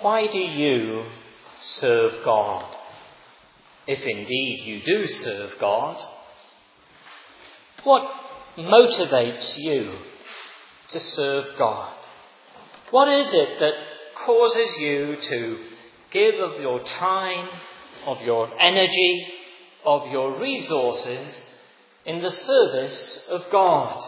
why do you serve God? If indeed you do serve God, what motivates you to serve God? What is it that causes you to give of your time, of your energy, of your resources in the service of God?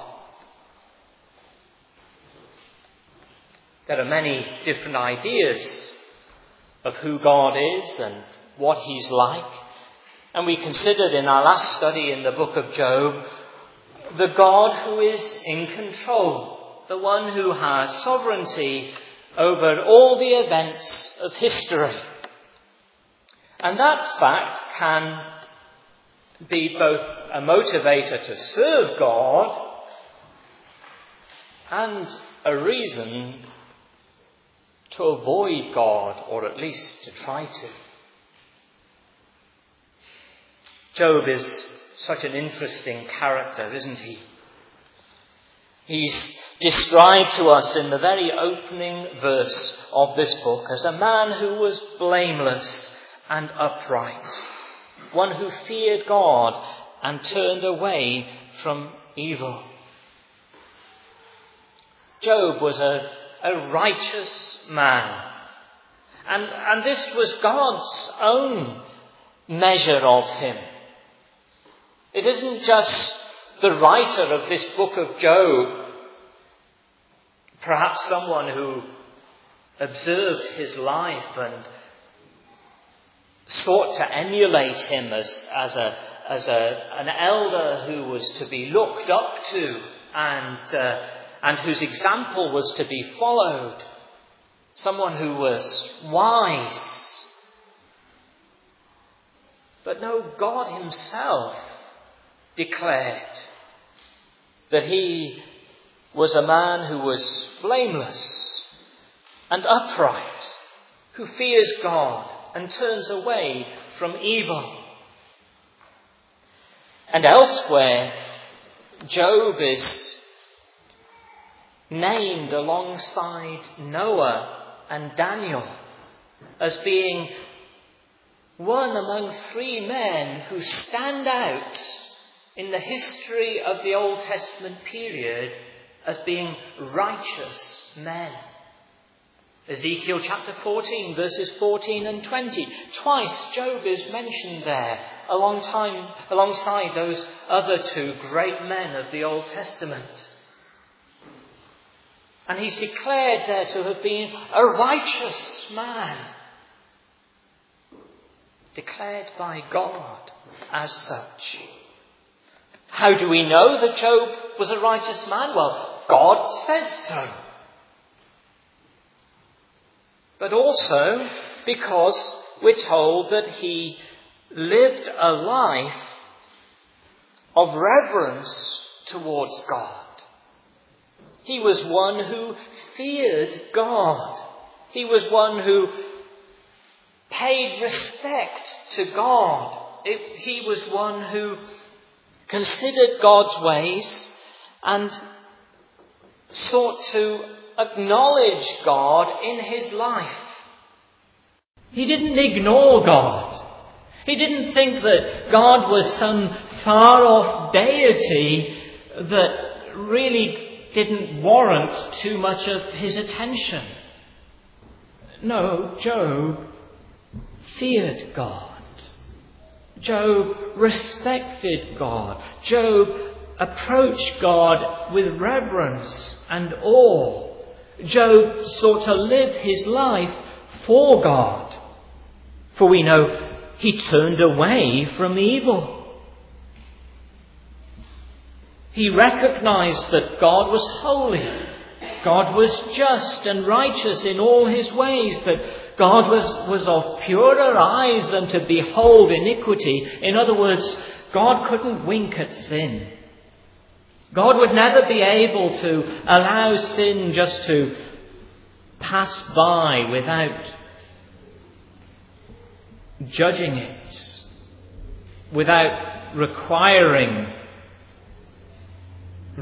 There are many different ideas of who God is and what he's like. And we considered in our last study in the book of Job the God who is in control, the one who has sovereignty over all the events of history. And that fact can be both a motivator to serve God and a reason to avoid God, or at least to try to. Job is such an interesting character, isn't he? He's described to us in the very opening verse of this book as a man who was blameless and upright, one who feared God and turned away from evil. Job was a righteous man, and this was God's own measure of him. It isn't just the writer of this book of Job, perhaps someone who observed his life and sought to emulate him as an elder who was to be looked up to and whose example was to be followed, someone who was wise. But no, God himself declared that he was a man who was blameless and upright, who fears God and turns away from evil. And elsewhere, Job is named alongside Noah and Daniel as being one among three men who stand out in the history of the Old Testament period as being righteous men. Ezekiel chapter 14, verses 14 and 20. Twice Job is mentioned there alongside those other two great men of the Old Testament. And he's declared there to have been a righteous man, declared by God as such. How do we know that Job was a righteous man? Well, God says so. But also because we're told that he lived a life of reverence towards God. He was one who feared God. He was one who paid respect to God. He was one who considered God's ways and sought to acknowledge God in his life. He didn't ignore God. He didn't think that God was some far-off deity that really didn't warrant too much of his attention. No, Job feared God. Job respected God. Job approached God with reverence and awe. Job sought to live his life for God. For we know he turned away from evil. He recognized that God was holy. God was just and righteous in all his ways, that God was of purer eyes than to behold iniquity. In other words, God couldn't wink at sin. God would never be able to allow sin just to pass by without judging it, without requiring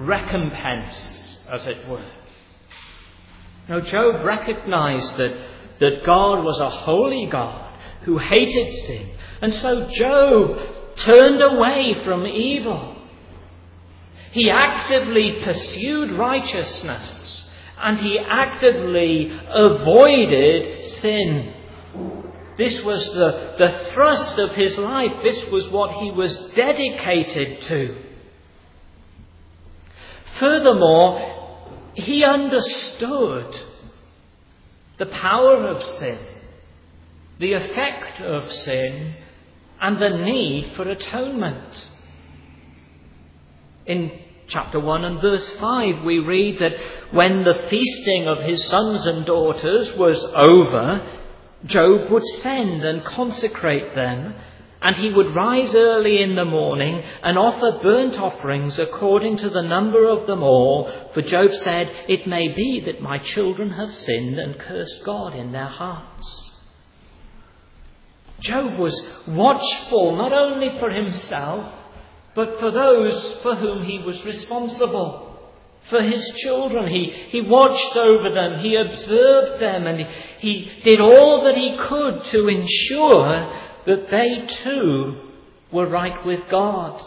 recompense, as it were. Now, Job recognized that that God was a holy God who hated sin. And so Job turned away from evil. He actively pursued righteousness, and he actively avoided sin. This was the thrust of his life. This was what he was dedicated to. Furthermore, he understood the power of sin, the effect of sin, and the need for atonement. In chapter 1 and verse 5, we read that when the feasting of his sons and daughters was over, Job would send and consecrate them, and he would rise early in the morning and offer burnt offerings according to the number of them all. For Job said, "It may be that my children have sinned and cursed God in their hearts." Job was watchful not only for himself, but for those for whom he was responsible. For his children, he watched over them, he observed them, and he did all that he could to ensure that they too were right with God.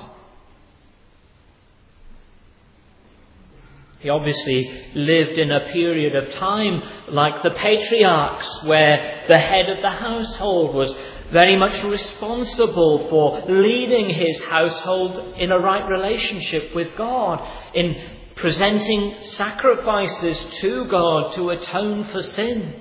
He obviously lived in a period of time like the patriarchs, where the head of the household was very much responsible for leading his household in a right relationship with God, in presenting sacrifices to God to atone for sin.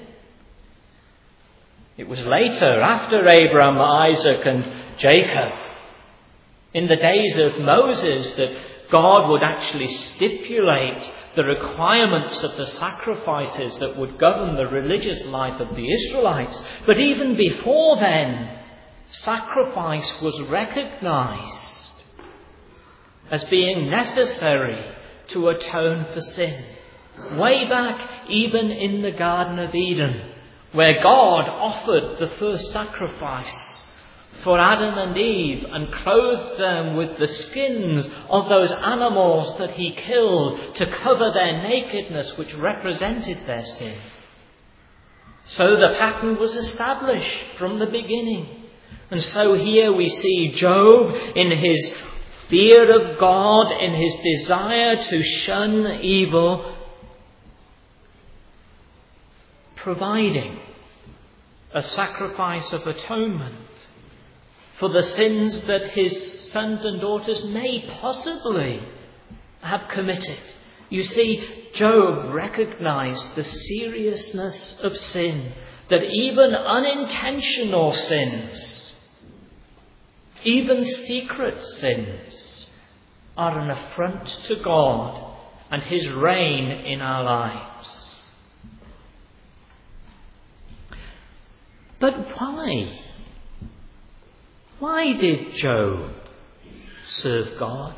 It was later, after Abraham, Isaac and Jacob, in the days of Moses, that God would actually stipulate the requirements of the sacrifices that would govern the religious life of the Israelites. But even before then, sacrifice was recognized as being necessary to atone for sin. Way back even in the Garden of Eden, where God offered the first sacrifice for Adam and Eve and clothed them with the skins of those animals that he killed to cover their nakedness, which represented their sin. So the pattern was established from the beginning. And so here we see Job in his fear of God, in his desire to shun evil, providing a sacrifice of atonement for the sins that his sons and daughters may possibly have committed. You see, Job recognized the seriousness of sin, that even unintentional sins, even secret sins, are an affront to God and his reign in our lives. But why? Why did Job serve God?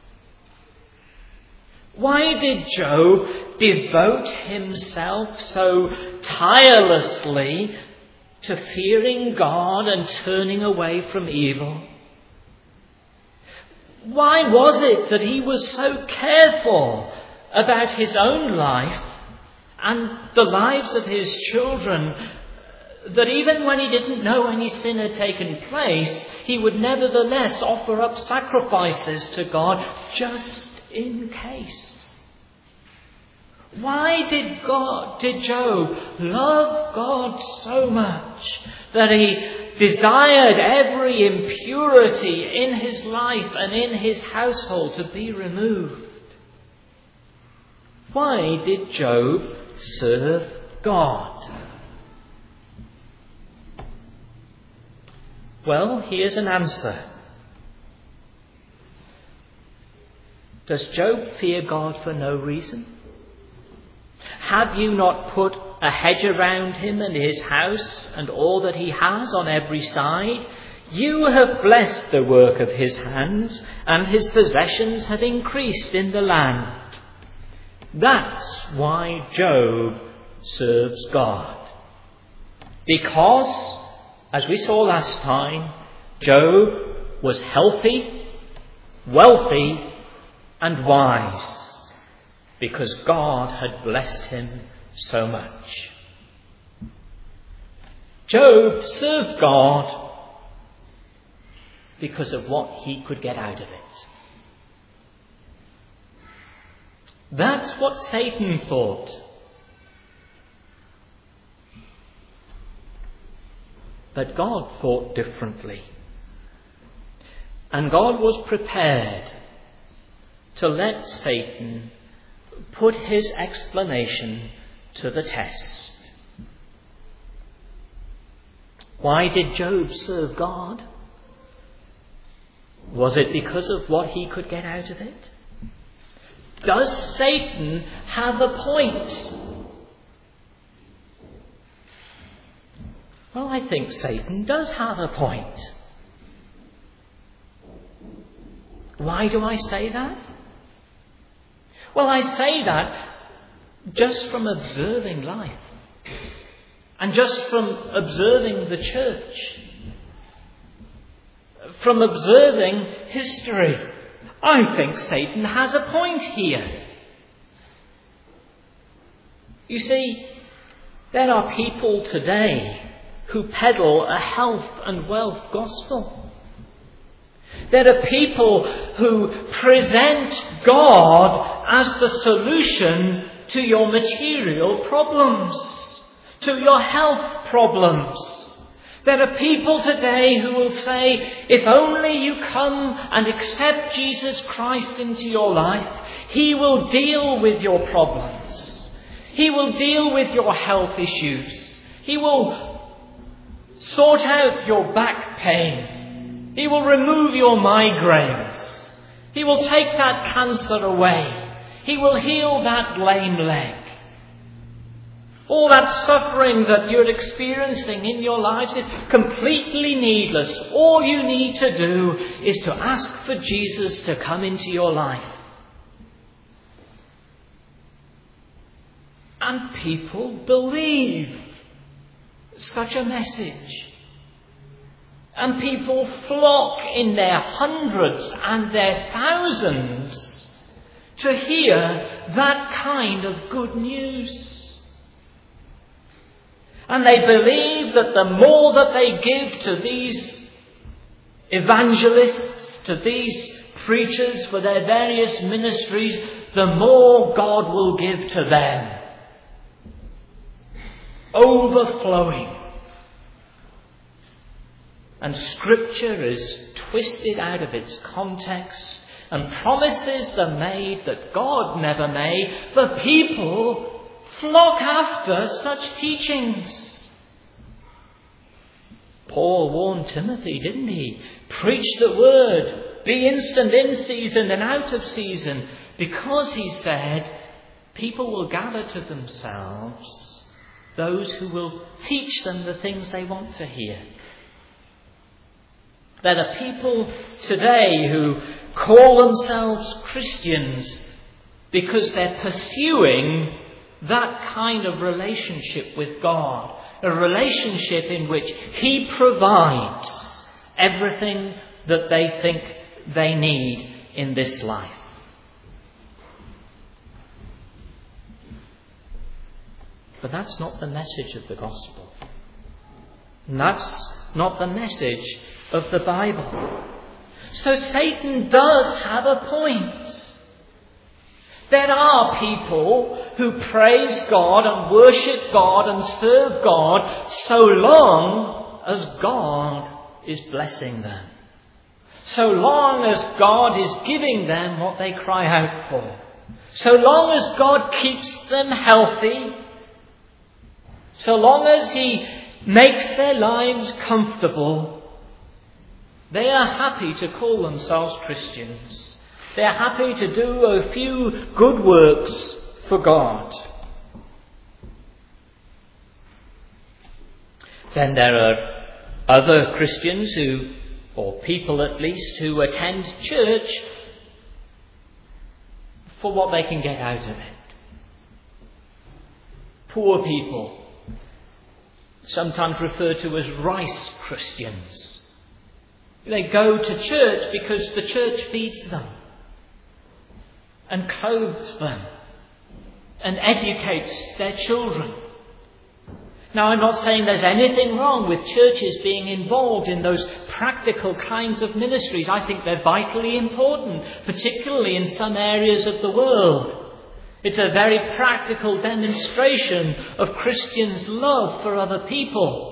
Why did Job devote himself so tirelessly to fearing God and turning away from evil? Why was it that he was so careful about his own life and the lives of his children, that even when he didn't know any sin had taken place, he would nevertheless offer up sacrifices to God just in case? Why did Job love God so much that he desired every impurity in his life and in his household to be removed? Why did Job serve God? Well, here's an answer. Does Job fear God for no reason? Have you not put a hedge around him and his house and all that he has on every side? You have blessed the work of his hands, and his possessions have increased in the land. That's why Job serves God. Because, as we saw last time, Job was healthy, wealthy, and wise, because God had blessed him so much. Job served God because of what he could get out of it. That's what Satan thought. But God thought differently. And God was prepared to let Satan put his explanation to the test. Why did Job serve God? Was it because of what he could get out of it? Does Satan have a point? Well, I think Satan does have a point. Why do I say that? Well, I say that just from observing life and just from observing the church, from observing history. I think Satan has a point here. You see, there are people today who peddle a health and wealth gospel. There are people who present God as the solution to your material problems, to your health problems. There are people today who will say, if only you come and accept Jesus Christ into your life, he will deal with your problems. He will deal with your health issues. He will sort out your back pain. He will remove your migraines. He will take that cancer away. He will heal that lame leg. All that suffering that you're experiencing in your lives is completely needless. All you need to do is to ask for Jesus to come into your life. And people believe such a message. And people flock in their hundreds and their thousands to hear that kind of good news. And they believe that the more that they give to these evangelists, to these preachers for their various ministries, the more God will give to them. Overflowing. And Scripture is twisted out of its context, and promises are made that God never made, but people flock after such teachings. Paul warned Timothy, didn't he? Preach the word. Be instant in season and out of season. Because, he said, people will gather to themselves those who will teach them the things they want to hear. There are people today who call themselves Christians because they're pursuing that kind of relationship with God, a relationship in which he provides everything that they think they need in this life. But that's not the message of the gospel. And that's not the message of the Bible. So Satan does have a point. There are people who praise God and worship God and serve God so long as God is blessing them. So long as God is giving them what they cry out for. So long as God keeps them healthy. So long as he makes their lives comfortable. They are happy to call themselves Christians. They are happy to do a few good works for God. Then there are other Christians who, or people at least, who attend church for what they can get out of it. Poor people, sometimes referred to as rice Christians. They go to church because the church feeds them and clothes them and educates their children. Now, I'm not saying there's anything wrong with churches being involved in those practical kinds of ministries. I think they're vitally important, particularly in some areas of the world. It's a very practical demonstration of Christians' love for other people.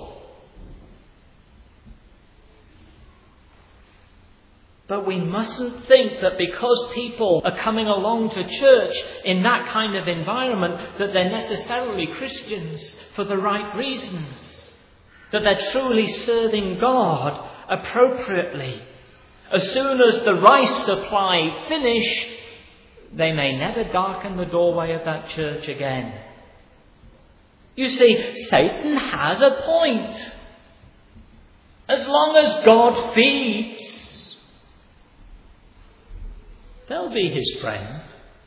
But we mustn't think that because people are coming along to church in that kind of environment that they're necessarily Christians for the right reasons. That they're truly serving God appropriately. As soon as the rice supply finish, they may never darken the doorway of that church again. You see, Satan has a point. As long as God feeds, they'll be his friend.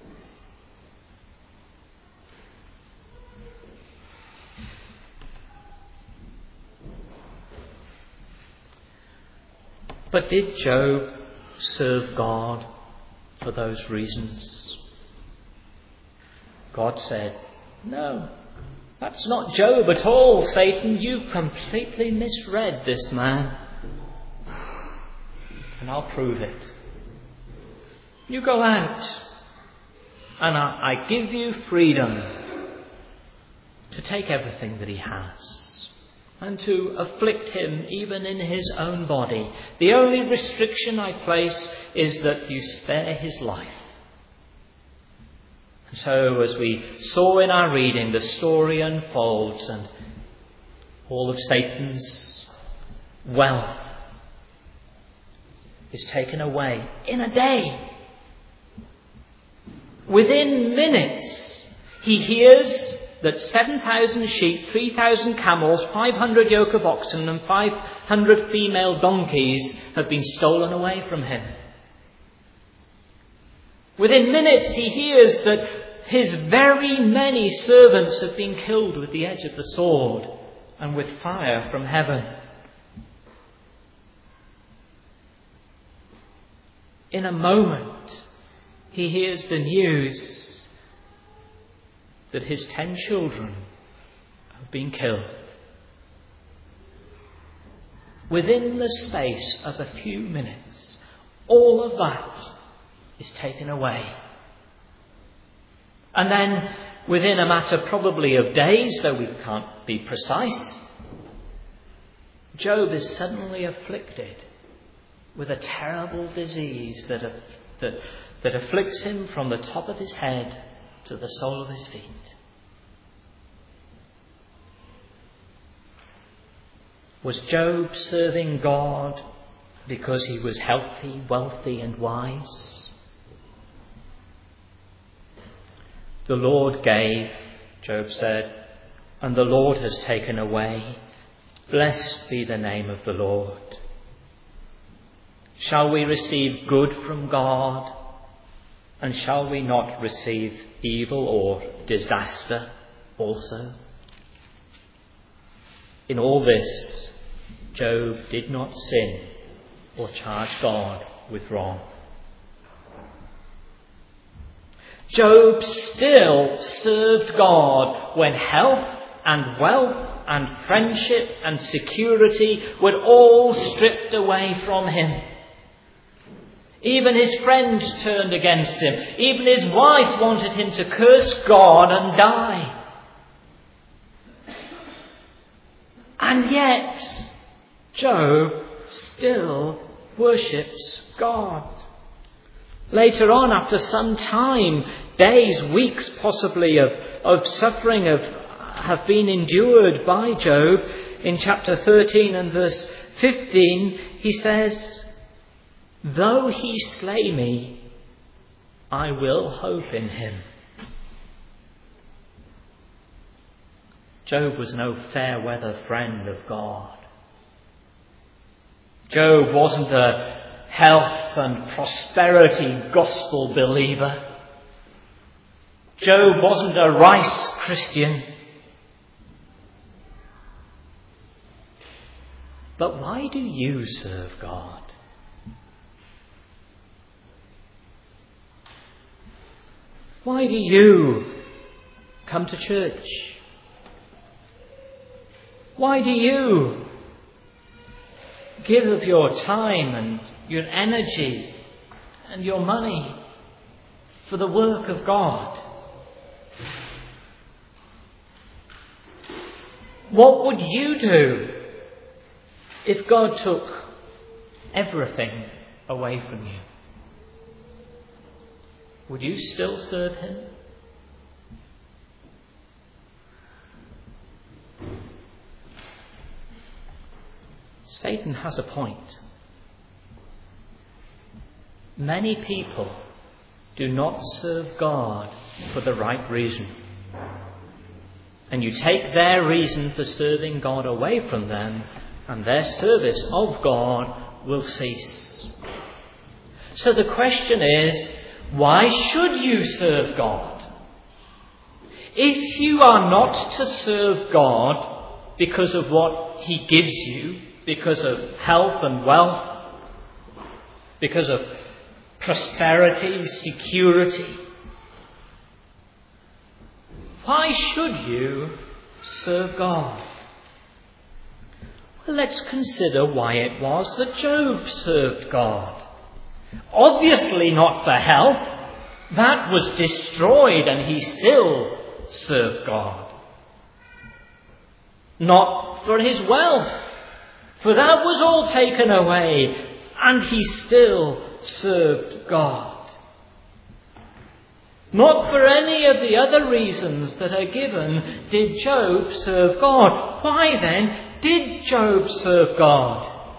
But did Job serve God for those reasons? God said, "No, that's not Job at all, Satan. You completely misread this man. And I'll prove it. You go out, and I give you freedom to take everything that he has and to afflict him even in his own body. The only restriction I place is that you spare his life." And so, as we saw in our reading, the story unfolds and all of Satan's wealth is taken away in a day. Within minutes, he hears that 7,000 sheep, 3,000 camels, 500 yoke of oxen and 500 female donkeys have been stolen away from him. Within minutes, he hears that his very many servants have been killed with the edge of the sword and with fire from heaven. In a moment, he hears the news that his 10 children have been killed. Within the space of a few minutes, all of that is taken away. And then, within a matter probably of days, though we can't be precise, Job is suddenly afflicted with a terrible disease that afflicts him from the top of his head to the sole of his feet. Was Job serving God because he was healthy, wealthy, and wise? The Lord gave, Job said, and the Lord has taken away. Blessed be the name of the Lord. Shall we receive good from God? And shall we not receive evil or disaster also? In all this, Job did not sin or charge God with wrong. Job still served God when health and wealth and friendship and security were all stripped away from him. Even his friends turned against him. Even his wife wanted him to curse God and die. And yet, Job still worships God. Later on, after some time, days, weeks possibly of suffering have been endured by Job. In chapter 13 and verse 15, he says, "Though he slay me, I will hope in him." Job was no fair weather friend of God. Job wasn't a health and prosperity gospel believer. Job wasn't a rice Christian. But why do you serve God? Why do you come to church? Why do you give of your time and your energy and your money for the work of God? What would you do if God took everything away from you? Would you still serve him? Satan has a point. Many people do not serve God for the right reason. And you take their reason for serving God away from them, and their service of God will cease. So the question is, why should you serve God? If you are not to serve God because of what he gives you, because of health and wealth, because of prosperity, security, why should you serve God? Well, let's consider why it was that Job served God. Obviously not for health. That was destroyed and he still served God. Not for his wealth, for that was all taken away and he still served God. Not for any of the other reasons that are given did Job serve God. Why then did Job serve God?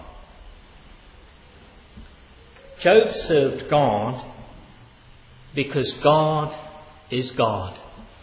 Job served God because God is God.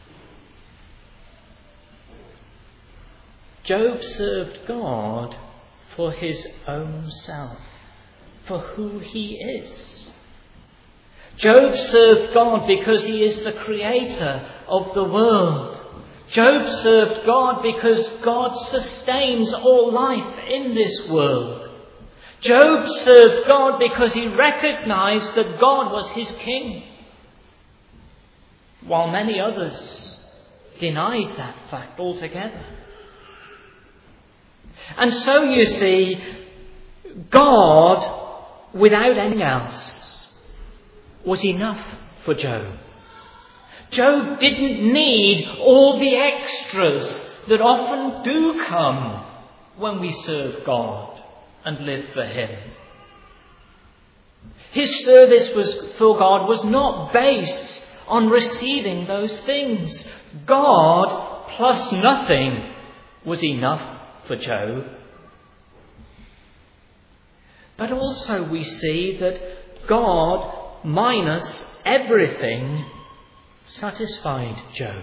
Job served God for his own self, for who he is. Job served God because he is the creator of the world. Job served God because God sustains all life in this world. Job served God because he recognized that God was his king, while many others denied that fact altogether. And so you see, God, without anything else, was enough for Job. Job didn't need all the extras that often do come when we serve God and live for him. His service for God was not based on receiving those things. God plus nothing was enough for Job. But also we see that God minus everything satisfied Job.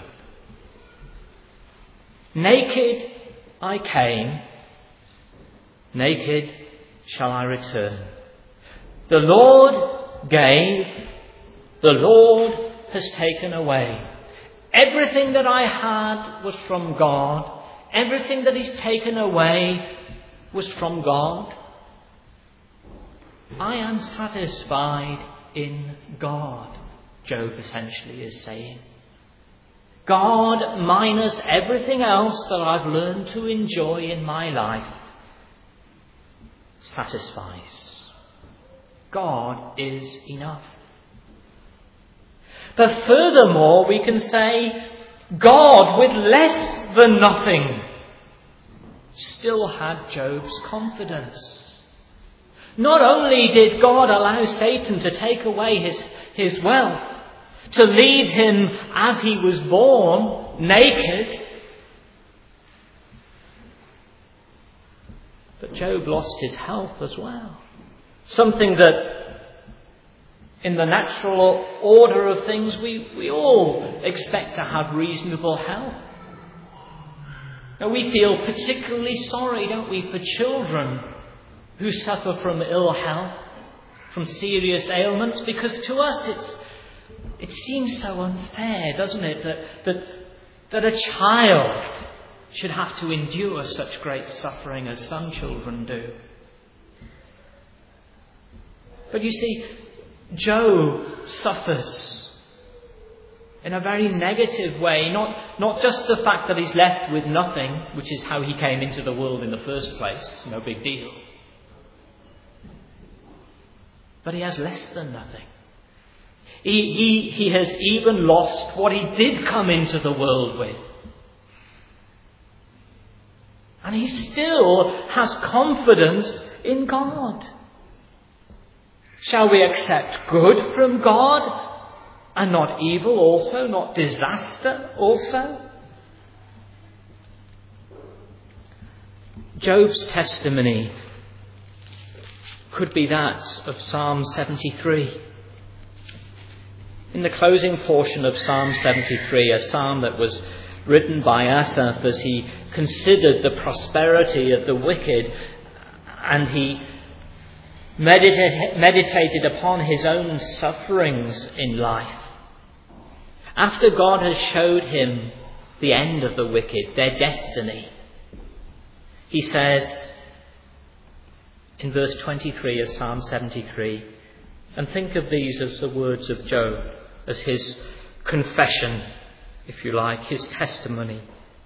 Naked I came, naked shall I return. The Lord gave, the Lord has taken away. Everything that I had was from God. Everything that is taken away was from God. I am satisfied in God, Job essentially is saying. God minus everything else that I've learned to enjoy in my life satisfies. God is enough. But furthermore, we can say God with less than nothing still had Job's confidence. Not only did God allow Satan to take away his wealth, to leave him as he was born, naked, but Job lost his health as well. Something that in the natural order of things we all expect to have reasonable health. Now we feel particularly sorry, don't we, for children who suffer from ill health, from serious ailments, because to us it seems so unfair, doesn't it, that a child should have to endure such great suffering as some children do. But you see, Job suffers in a very negative way. Not just the fact that he's left with nothing, which is how he came into the world in the first place, no big deal. But he has less than nothing. He has even lost what he did come into the world with. And he still has confidence in God. Shall we accept good from God and not evil also, not disaster also? Job's testimony could be that of Psalm 73. In the closing portion of Psalm 73, a psalm that was written by Asaph as he considered the prosperity of the wicked and he meditated upon his own sufferings in life. After God has showed him the end of the wicked, their destiny, he says in verse 23 of Psalm 73, and think of these as the words of Job, as his confession, if you like, his testimony.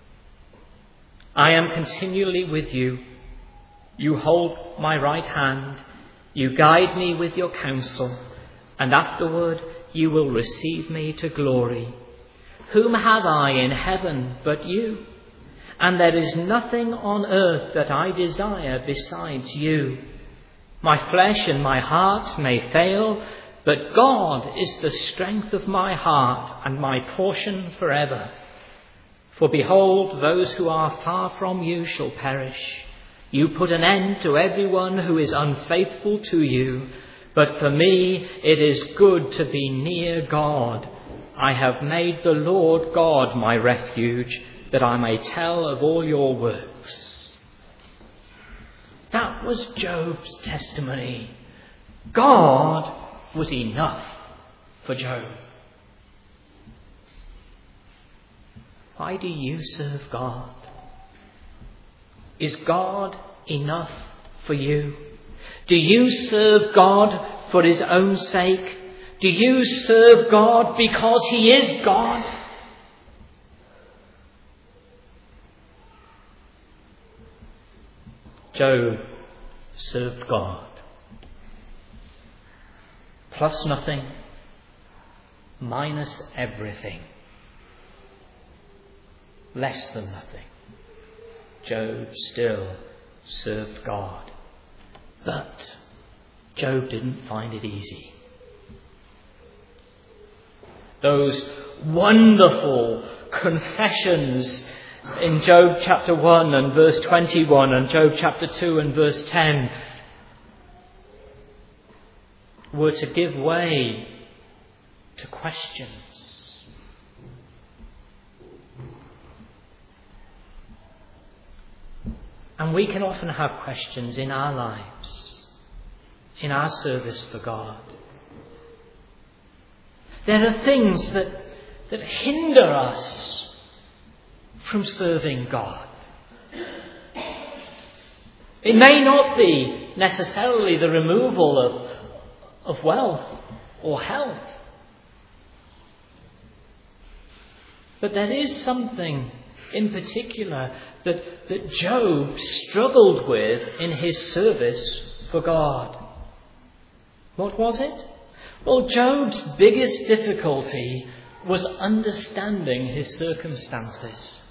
I am continually with you. You hold my right hand. You guide me with your counsel, and afterward you will receive me to glory. Whom have I in heaven but you? And there is nothing on earth that I desire besides you. My flesh and my heart may fail, but God is the strength of my heart and my portion forever. For behold, those who are far from you shall perish. You put an end to everyone who is unfaithful to you. But for me it is good to be near God. I have made the Lord God my refuge, that I may tell of all your works. That was Job's testimony. God was enough for Job. Why do you serve God? Is God enough for you? Do you serve God for his own sake? Do you serve God because he is God? Job served God. Plus nothing, minus everything, less than nothing. Job still served God. But Job didn't find it easy. Those wonderful confessions in Job chapter 1 and verse 21 and Job chapter 2 and verse 10 were to give way to questions. And we can often have questions in our lives, in our service for God. There are things that hinder us from serving God. It may not be necessarily the removal of wealth or health. But there is something in particular that Job struggled with in his service for God. What was it? Well, Job's biggest difficulty was understanding his circumstances.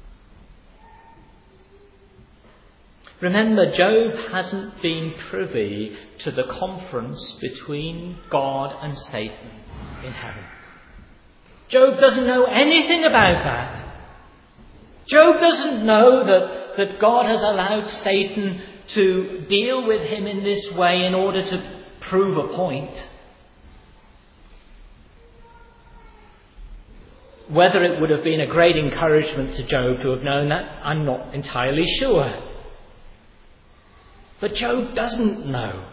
Remember, Job hasn't been privy to the conference between God and Satan in heaven. Job doesn't know anything about that. Job doesn't know that God has allowed Satan to deal with him in this way in order to prove a point. Whether it would have been a great encouragement to Job to have known that, I'm not entirely sure. But Job doesn't know.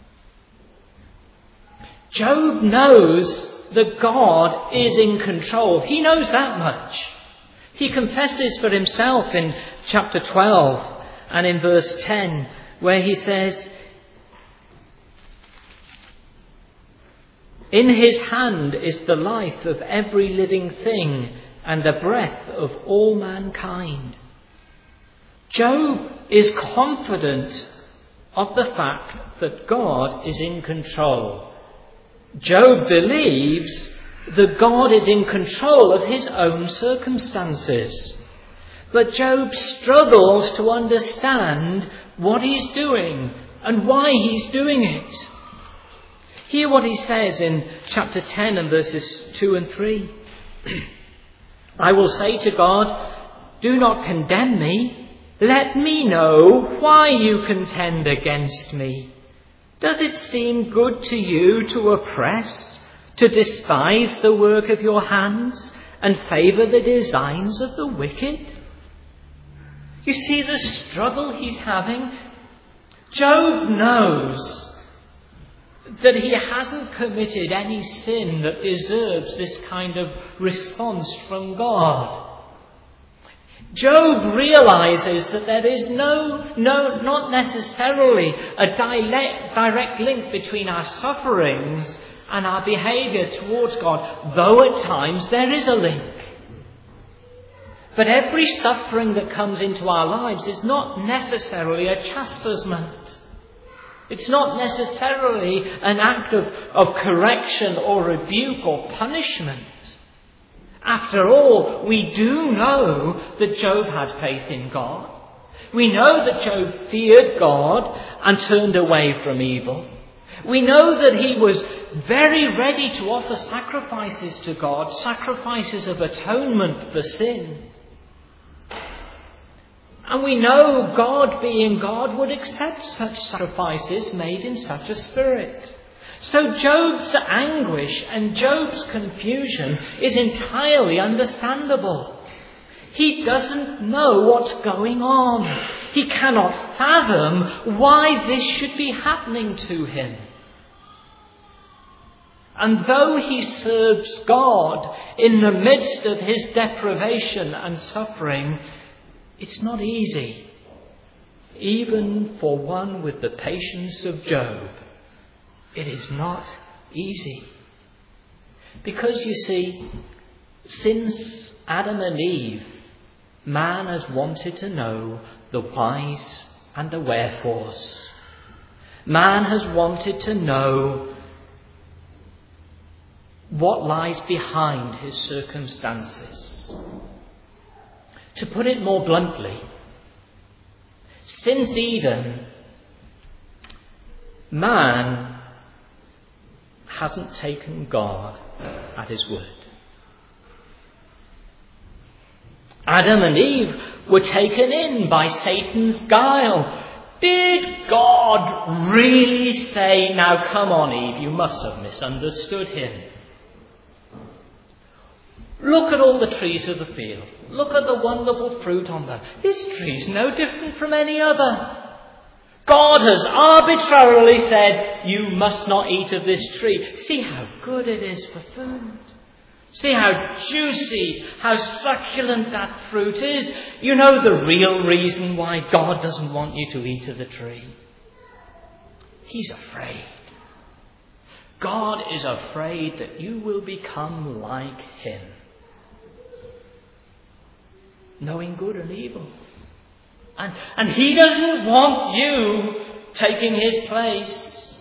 Job knows that God is in control. He knows that much. He confesses for himself in chapter 12 and in verse 10, where he says, In his hand is the life of every living thing and the breath of all mankind. Job is confident of the fact that God is in control. Job believes that God is in control of his own circumstances. But Job struggles to understand what he's doing and why he's doing it. Hear what he says in chapter 10 and verses 2 and 3. I will say to God, do not condemn me. Let me know why you contend against me. Does it seem good to you to oppress, to despise the work of your hands, and favour the designs of the wicked? You see the struggle he's having? Job knows that he hasn't committed any sin that deserves this kind of response from God. Job realizes that there is not necessarily a direct link between our sufferings and our behaviour towards God, though at times there is a link. But every suffering that comes into our lives is not necessarily a chastisement. It's not necessarily an act of correction or rebuke or punishment. After all, we do know that Job had faith in God. We know that Job feared God and turned away from evil. We know that he was very ready to offer sacrifices to God, sacrifices of atonement for sin. And we know God, being God, would accept such sacrifices made in such a spirit. So Job's anguish and Job's confusion is entirely understandable. He doesn't know what's going on. He cannot fathom why this should be happening to him. And though he serves God in the midst of his deprivation and suffering, it's not easy, even for one with the patience of Job. It is not easy. Because you see, since Adam and Eve, man has wanted to know the whys and the wherefores. Man has wanted to know what lies behind his circumstances. To put it more bluntly, since Eden, man hasn't taken God at his word. Adam and Eve were taken in by Satan's guile. Did God really say, now come on Eve, you must have misunderstood him. Look at all the trees of the field. Look at the wonderful fruit on them. This tree's no different from any other. God has arbitrarily said, you must not eat of this tree. See how good it is for food. See how juicy, how succulent that fruit is. You know the real reason why God doesn't want you to eat of the tree. He's afraid. God is afraid that you will become like him, knowing good and evil. And he doesn't want you taking his place.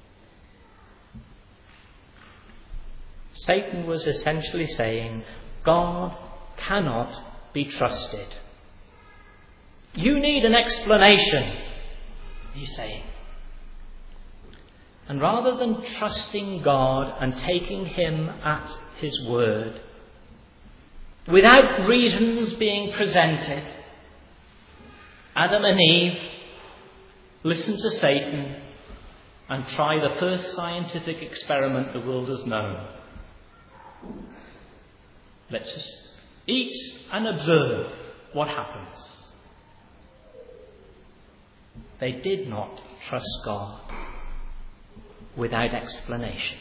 Satan was essentially saying, God cannot be trusted. You need an explanation, he's saying. And rather than trusting God and taking him at his word, without reasons being presented, Adam and Eve listen to Satan and try the first scientific experiment the world has known. Let's just eat and observe what happens. They did not trust God without explanation.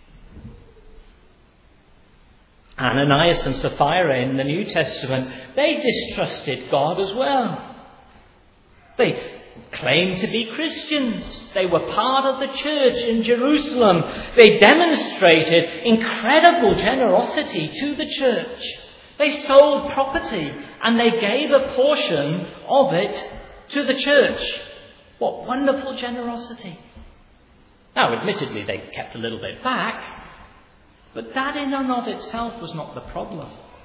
Ananias and Sapphira in the New Testament, they distrusted God as well. claimed to be Christians. They were part of the church in Jerusalem. They demonstrated incredible generosity to the church. They sold property and they gave a portion of it to the church. What wonderful generosity. Now, admittedly, they kept a little bit back, but that in and of itself was not the problem.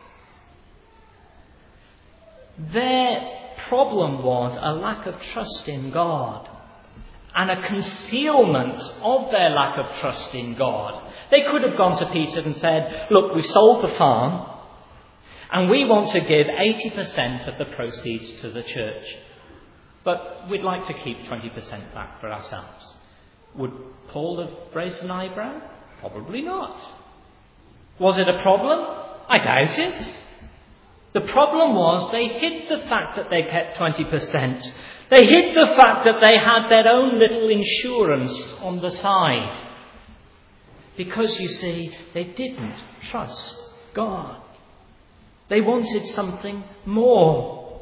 Their problem was a lack of trust in God and a concealment of their lack of trust in God. They could have gone to Peter and said, look, we sold the farm and we want to give 80% of the proceeds to the church, but we'd like to keep 20% back for ourselves. Would Paul have raised an eyebrow? Probably not. Was it a problem? I doubt it. The problem was they hid the fact that they kept 20%. They hid the fact that they had their own little insurance on the side. Because, you see, they didn't trust God. They wanted something more.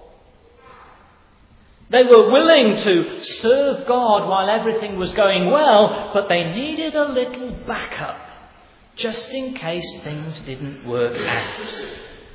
They were willing to serve God while everything was going well, but they needed a little backup, just in case things didn't work out.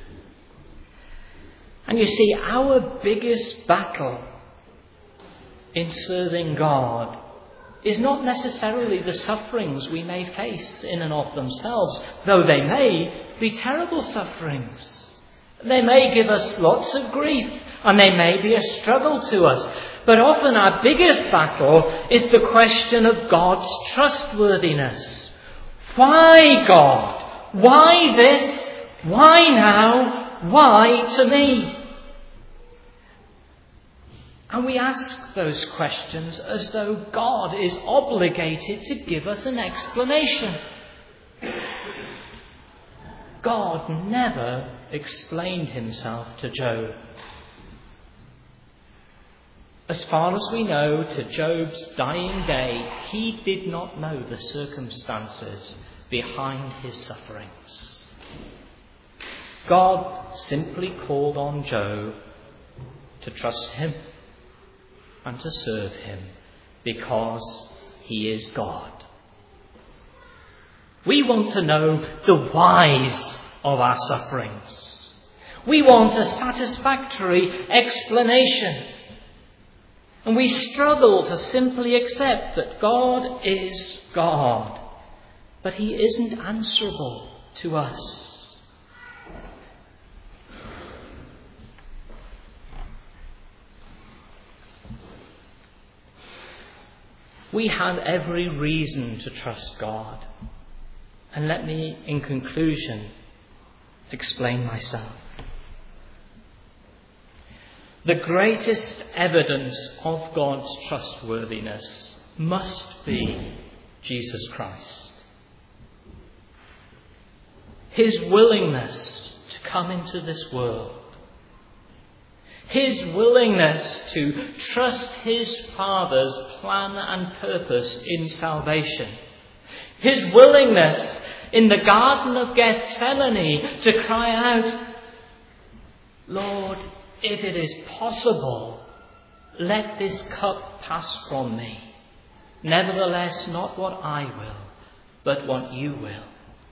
And you see, our biggest battle in serving God is not necessarily the sufferings we may face in and of themselves, though they may be terrible sufferings. They may give us lots of grief, and they may be a struggle to us. But often our biggest battle is the question of God's trustworthiness. Why, God? Why this? Why now? Why to me? And we ask those questions as though God is obligated to give us an explanation. God never explained himself to Job. As far as we know, to Job's dying day, he did not know the circumstances behind his sufferings. God simply called on Job to trust him and to serve him because he is God. We want to know the whys of our sufferings. We want a satisfactory explanation. And we struggle to simply accept that God is God, but he isn't answerable to us. We have every reason to trust God. And let me, in conclusion, explain myself. The greatest evidence of God's trustworthiness must be Jesus Christ. His willingness to come into this world. His willingness to trust his Father's plan and purpose in salvation. His willingness in the Garden of Gethsemane to cry out, Lord, if it is possible, let this cup pass from me. Nevertheless, not what I will, but what you will.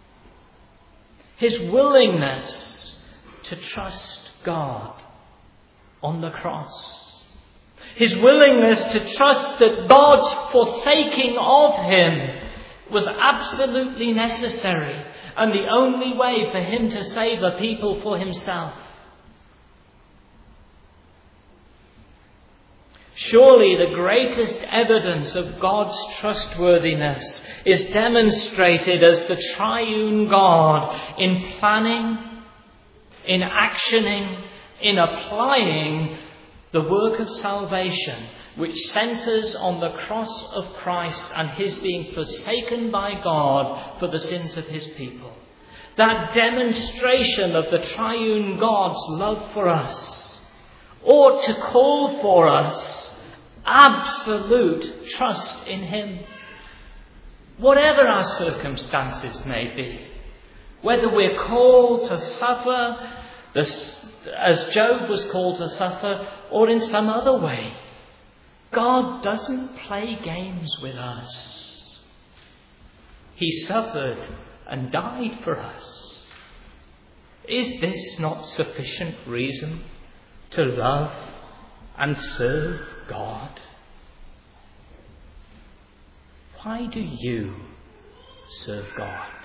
His willingness to trust God on the cross. His willingness to trust that God's forsaking of him was absolutely necessary and the only way for him to save a people for himself. Surely the greatest evidence of God's trustworthiness is demonstrated as the triune God in planning, in actioning, in applying the work of salvation, which centres on the cross of Christ and his being forsaken by God for the sins of his people. That demonstration of the triune God's love for us ought to call for us absolute trust in him. Whatever our circumstances may be, whether we're called to suffer as Job was called to suffer, or in some other way, God doesn't play games with us. He suffered and died for us. Is this not sufficient reason to love and serve God? Why do you serve God?